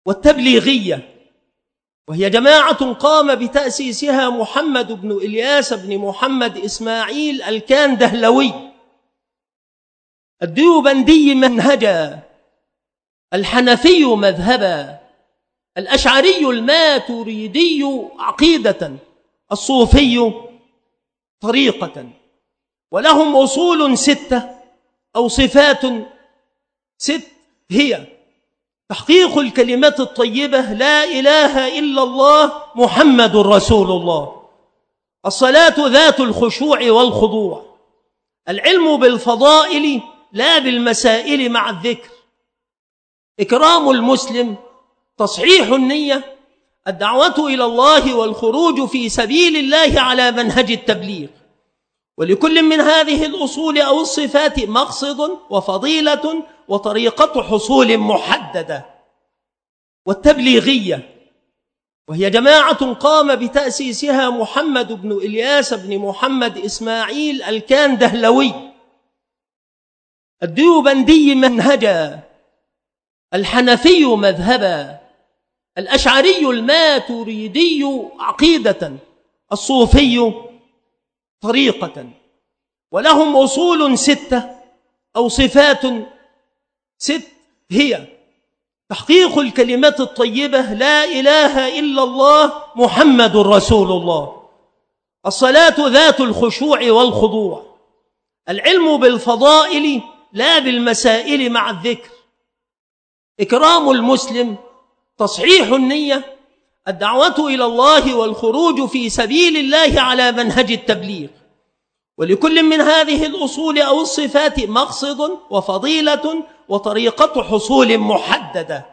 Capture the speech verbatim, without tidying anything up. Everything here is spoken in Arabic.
والتبليغية، وهي جماعة قام بتأسيسها محمد بن إلياس بن محمد إسماعيل الكندهلوي الديوبندي منهجا، الحنفي مذهبا، الأشعري الماتريدي عقيدة، الصوفي طريقة، ولهم أصول ستة أو صفات ست، هي تحقيق الكلمات الطيبة لا إله إلا الله محمد رسول الله، الصلاة ذات الخشوع والخضوع، العلم بالفضائل لا بالمسائل مع الذكر، إكرام المسلم، تصحيح النية، الدعوة إلى الله والخروج في سبيل الله على منهج التبليغ. ولكل من هذه الأصول أو الصفات مقصد وفضيلة وطريقة حصول محددة. والتبليغية، وهي جماعة قام بتأسيسها محمد بن إلياس بن محمد إسماعيل الكندهلوي الديوبندي منهجا، الحنفي مذهبا، الأشعري الماتريدي عقيدة، الصوفي طريقة، ولهم أصول ستة أو صفات ست، هي تحقيق الكلمات الطيبة لا إله إلا الله محمد رسول الله، الصلاة ذات الخشوع والخضوع، العلم بالفضائل لا بالمسائل مع الذكر، إكرام المسلم، تصحيح النية، الدعوة إلى الله والخروج في سبيل الله على منهج التبليغ. ولكل من هذه الأصول أو الصفات مقصد وفضيلة وطريقة حصول محددة.